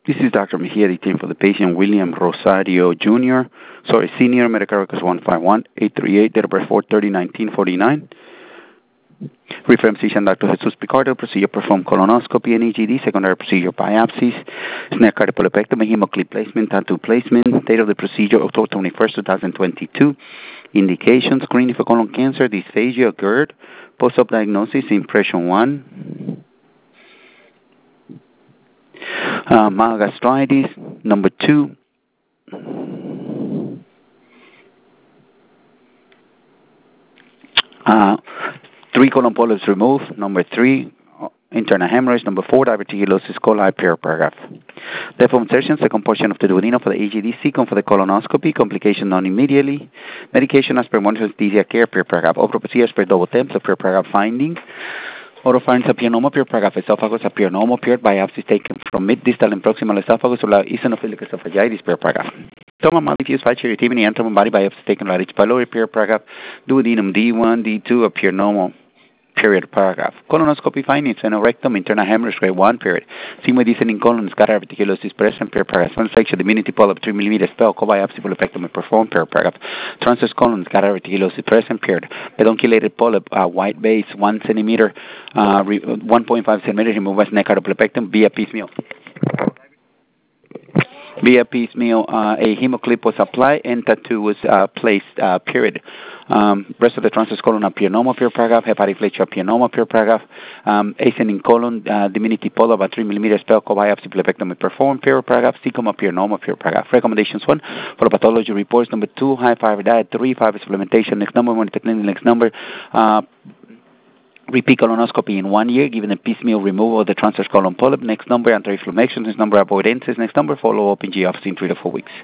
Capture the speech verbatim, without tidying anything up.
This is Doctor Mejia, the team for the patient William Rosario Junior Sorry, Senior, Medicare records one five one eight three eight, date of birth four thirty nineteen forty-nine. Reference physician Doctor Jesus Picardo, procedure performed colonoscopy and E G D, secondary procedure biopsies, snare cardiopulopectomy, hemoclip placement, tattoo placement, date of the procedure October twenty-first, twenty twenty-two. Indications, screening for colon cancer, dysphagia, GERD, post-op diagnosis, impression one. Uh, mild gastritis, number two. Uh, three colon polyps removed, number three. Internal hemorrhage, number four. Diverticulosis coli, paragraph. Therefore, insertion, second portion of the duodenum for the E G D, second for the colonoscopy, complication non immediately. Medication as per monitor anesthesia care, paragraph. Opera procedures per double temps, paragraph findings. Oropharynx appear paragraph. Esophagus appear normal, paired biopsies taken from mid-distal and proximal esophagus or eosinophilic esophagitis, paragraph. Stomach diffuse factory activity and body biopsies taken at each pylori, paragraph. Duodenum D one, D two appear normal, period, paragraph. Colonoscopy findings, rectum, internal hemorrhage, grade one, period. Sigmoid descending colon, scatter reticulosis present, paragraph. Transection, diminutive polyp, three millimeters, spell, co-biopsy, polypectomy performed, paragraph. Transverse colon, scatter reticulosis present, period. Pedunculated polyp, uh, white base, one centimeter, uh, one point five centimeters, removed by neck cardiopulopectomy via piecemeal. Via piecemeal, uh, a hemoclip was applied and tattoo was uh, placed, uh, period. Um, rest of the transverse colon appear normal, pure paragraph. Hepatic flexure appear normal, pure paragraph. Um, ascending colon, uh, diminutive polyp about three millimeters, spell, co-biopsy, polypectomy performed, pure paragraph. Cecum appear normal, pure paragraph. Recommendations one for the pathology reports. Number two, high fiber diet. Three, fiber supplementation. Next number, monitor clinic. Next number. Uh, Repeat colonoscopy in one year, given a piecemeal removal of the transverse colon polyp. Next number, anti-inflammation. Next number, avoidances. Next number, follow-up in G office in three to four weeks.